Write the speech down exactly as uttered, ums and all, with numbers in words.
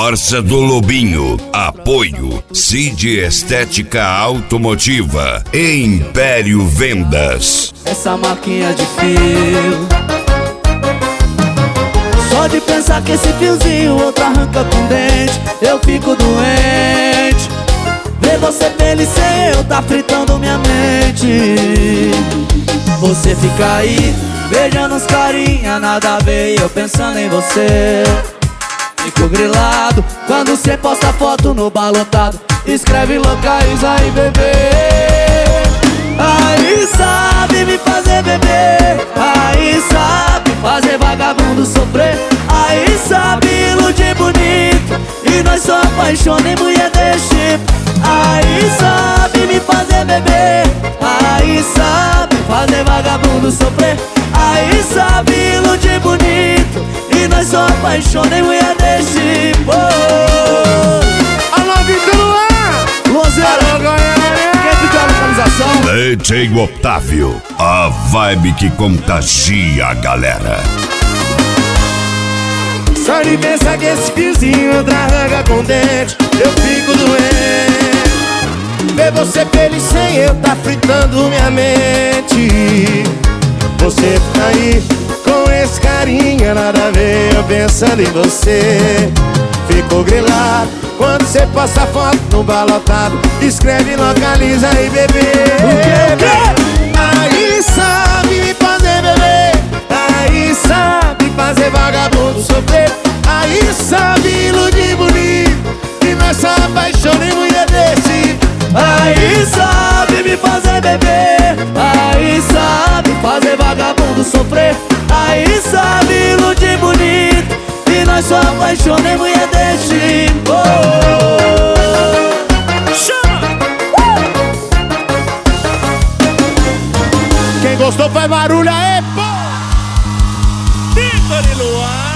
Força do Lobinho. Apoio Cid Estética Automotiva e Império Vendas. Essa marquinha de fio, só de pensar que esse fiozinho outro arranca com dente, eu fico doente. Ver você feliz sem eu tá fritando minha mente. Você fica aí beijando uns carinha, nada a ver, e eu pensando em você. Fico grilado quando cê posta foto no bar lotado, escreve localiza aí, bebê. Aí sabe me fazer beber, aí sabe fazer vagabundo sofrer, aí sabe iludir bonito, e nós só apaixona em mulher desse tipo. Aí sabe me fazer beber, aí sabe fazer vagabundo sofrer, aí sabe iludir bonito, e nós só apaixona em mulher desse tipo. Alô, Vitor Luan! Luanzeira, quem pediu a localização? D J Otávio, a vibe que contagia a galera. Só de pensar que esse fiozinho outra arranca com dente, eu fico doente. Ver você feliz sem eu tá fritando minha mente. Você fica aí com esse carinha, nada a ver, eu pensando em você. Fico grilado quando você passa foto no bar lotado, escreve localiza aí, bebê. O quê? Aí sabe me fazer beber, aí sabe fazer vagabundo sofrer, aí sabe iludir bonito, e nós só apaixona em mulher desse. Aí sabe me fazer beber, aí sabe fazer vagabundo sofrer, aí sabe iludir bonito, e nós só apaixona em mulher desse tipo. Chama! Quem gostou faz barulho aí, pô! Vitor e Luan!